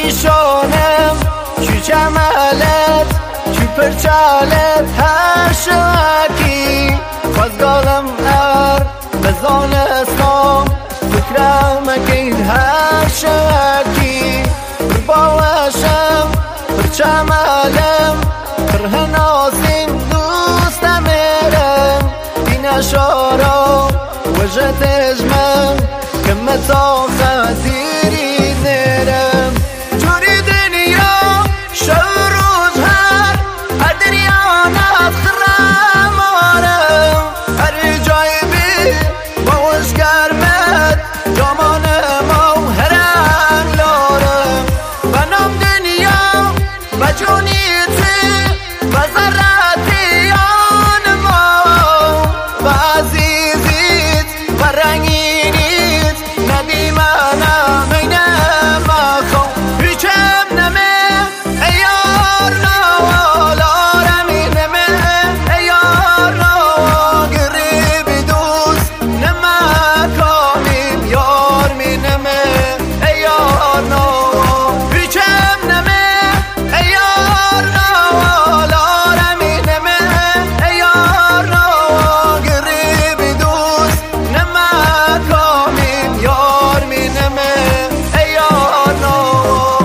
پریشانم چی جمالت چی پرچالت هر شواکی خواستگالم بزان اسلام فکرم اکین هر شواکی باوشم پرچمالم پرهناسیم دوستم میرم این شارا وجهت اجمم کمتا خطیری نرم جوری دنیا شو روز هر دنیا نخرم آرم هر جای بی باوش گرمت جامان ما هرم لارم بنام دنیا و جونیتی و ذراتی آن ما و عزیزیت و رنگینیت نبی منم اینم اخوام هیچم نمه ایار نوالارم اینمه ایار نوال گریبی دوست نمکامیم یار مینمه ایار نوال هیچم نمه ایار نوالارم اینمه ایار نوال گریبی دوست نمکامیم یار مینمه ایار نوال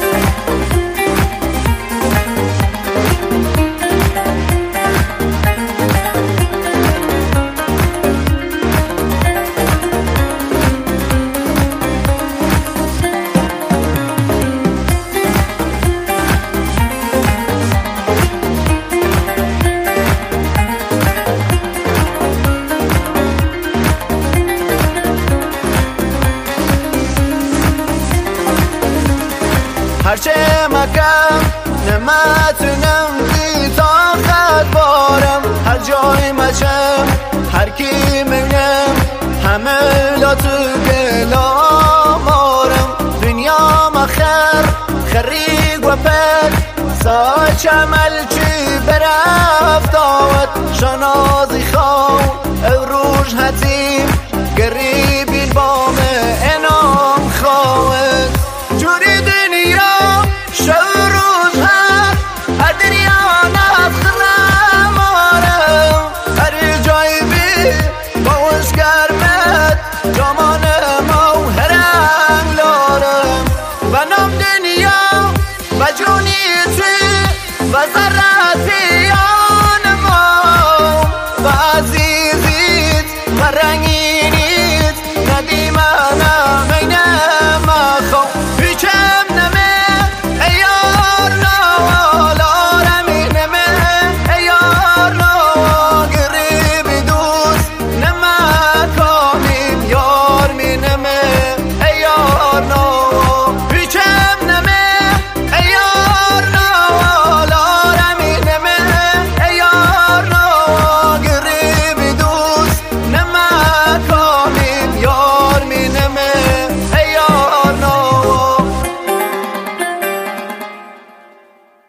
هرچه مکم نمتونم بی طاقت بارم هر جای مچم هر کی میبینم همه لاتو گلام آرم دنیا مخر خریگ و پد ساچ عمل چی برفت آود شنازی خواه او روش حتی